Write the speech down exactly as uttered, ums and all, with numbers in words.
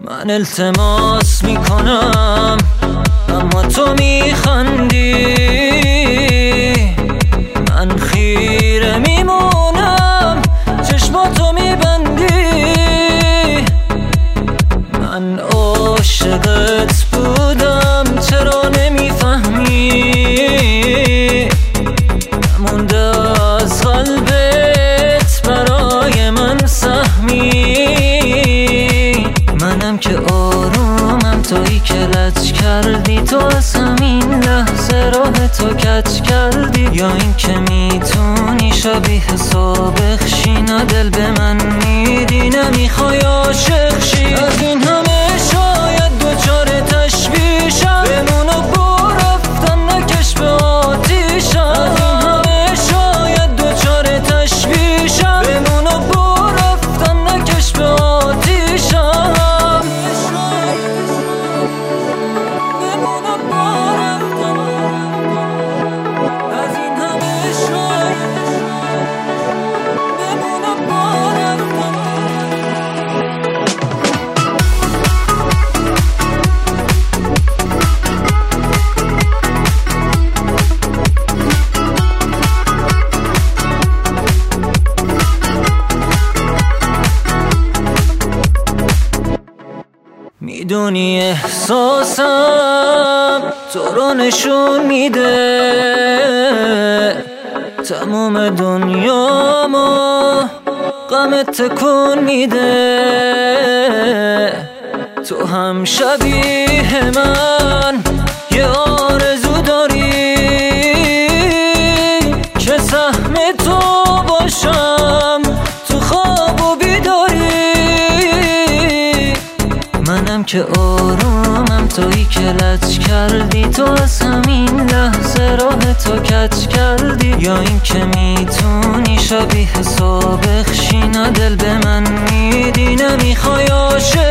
من التماس میکنم اما تو میخندی، من خیره میمونم چشماتو میبندی. من عاشقت بودم چرا نمیفهمی، نمونده از قلبت برای من سهمی. منم که آرومم تویی که لج کردی، تو از همین لحظه راه تو کج کردی. یا این که میتونی شبیه سابق شی، نه دل به من میدی نمیخوای عاشق شی. از این همه شاید دوچار تشبیه شم، بمونو با رفتن نکش به آتیشم. از این همه شاید دوچار تشبیه شم، بمونو با رفتن نکش به آتیشم. میدونی احساسم تو رو نشون میده، تموم دنیامو غمت تکون میده. تو هم شبیه من یه آرزو داری که سهم تو باشم تو خواب و بیداری. منم که آرومم تویی که لج کردی، تو از همین لحظه راه تو کج کردی. یا این که میتونی شبیه سابق شی، نه دل به من میدی نمیخوای عاشق